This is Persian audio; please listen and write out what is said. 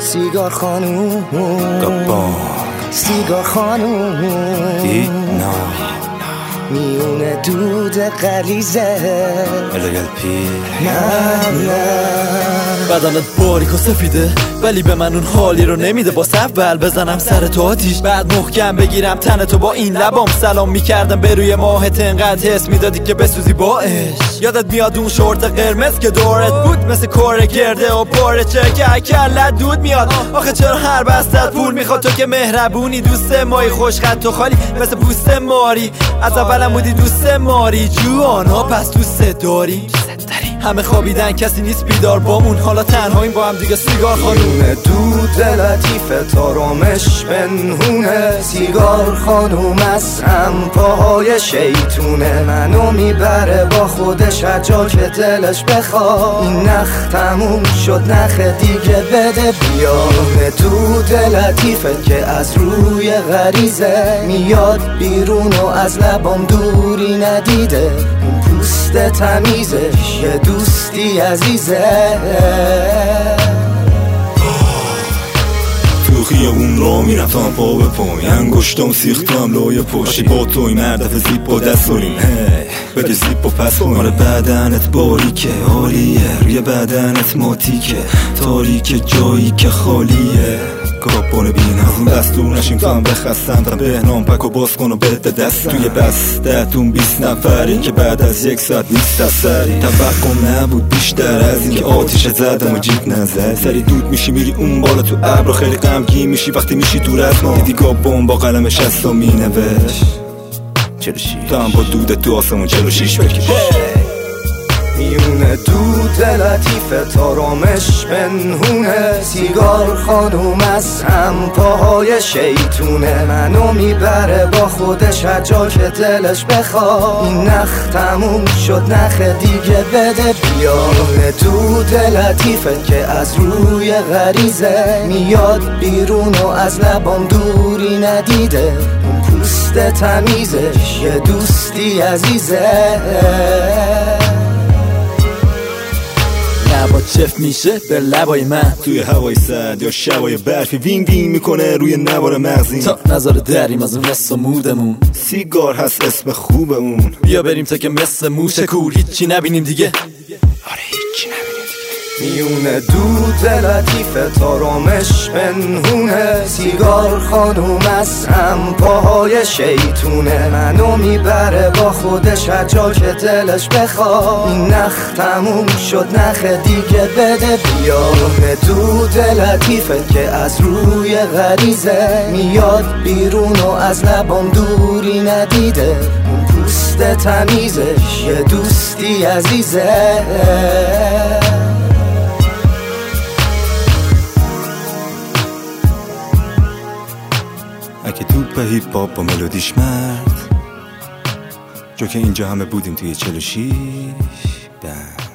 سیگار خانوم گابون سیگار خانوم دینا میونه دود غلیزه الگلپی بدنت باریک و سفیده ولی به من اون حالی رو نمیده. با اول بزنم سر تو آتیش بعد محکم بگیرم تن تو با این لبام سلام میکردم به روی ماهت انقدر حس میدادی که بسوزی با عشق. یادت میاد اون شورت قرمز که دورت بود مثل کره گرده و پاره چکه کلت دود میاد. آخه چرا هر بستت پول میخواد؟ تو که مهربونی دوست مایی خوش خط و خالی مثل پوست ماری. از اولم بودی دوست ماری جوانا پس دوست داری. همه خوابیدن کسی نیست بیدار بامون حالا تنهاییم با هم دیگه سیگار خانوم. دود لطیف تارامش بنهونه سیگار خانوم از هم پاهای شیطونه منو میبره با خودش هر جا که دلش بخواد. این نخ تموم شد نخ دیگه بده بیا. دود لطیفه که از روی غریزه میاد بیرون و از لبام دوری ندیده. این پوست تمیزش یه دوستی عزیزه. تو خیابون را میرفتم پا به پای انگشتام سیختم لای پاشی با توی مردف زیب با دست داریم بگه زیب با پس کنیم. آره بدنت باریکه حالیه روی بدنت ماتیکه تاریکه جایی که خالیه. گابون بین از اون دستور نشیم تو هم بخستم تا بهنام پک و باز کن و بده دستم. توی بستتون 20 نفری که بعد از 1 ساعت نیست از سری. توقعم نبود بیشتر از این که آتیش زدم و جیب نزد. سری دود میشی میری اون بالا تو ابر خیلی غمگین میشی وقتی میشی دور از ما. دیدی گابون با قلمش از تو مینوشت 46 تو هم با دودت تو آسمون 46 بکش. میونه دود لطیف تارامش بنهونه سیگار خانوم از هم پاهای شیطونه منو میبره با خودش هر جا که دلش بخواد. این نخ تموم شد نخ دیگه بده بیا. دود لطیفه که از روی غریزه میاد بیرون و از لبام دوری ندیده. اون پوست تمیزش یه دوستی عزیزه. لبا چف میشه به لبای من توی هوای سرد یا شبای برفی وینگ وینگ میکنه روی نوار مغزی. تا نظر دریم از اون رس و مودمون سیگار هست اسم خوبمون. بیا بریم تا که مثل موش کور هیچی نبینیم دیگه. آره هیچی نبینیم دیگه. میونه دود لطیف تارامش بنهونه سیگار خانوم از هم پاهای شیطونه منو میبره با خودش هر جا که دلش بخواد. این نخ تموم شد نخ دیگه بده بیا. دود لطیفه که از روی غریزه میاد بیرون و از لبام دوری ندیده. اون پوست تمیزش یه دوستی عزیزه. اگه توپ هیپ هاپ با ملودیش مرد جو که اینجا همه بودیم توی 46 بند.